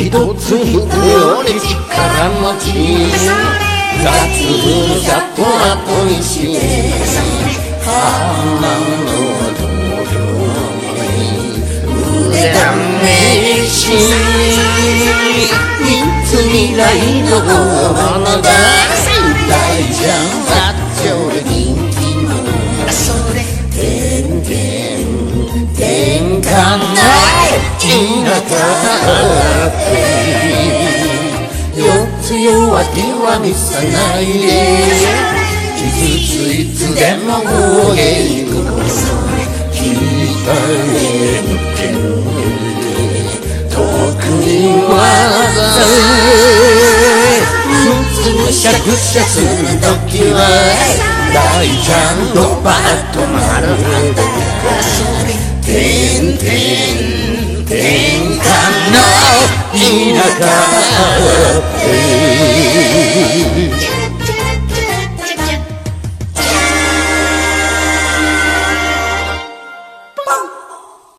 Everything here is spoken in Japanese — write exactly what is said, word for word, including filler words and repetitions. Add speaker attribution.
Speaker 1: 一つ一つより力持ち雑風ざっと後にして浜の土俵に腕試しいつ未来の花が大ちゃんはそれ人気のてんてんてんかんな田舎って四つ弱気は見せないでいつついつでも動ける鍛えて特に技むしゃくしゃするときは大ちゃんとバッと丸てんてんてんかんの田舎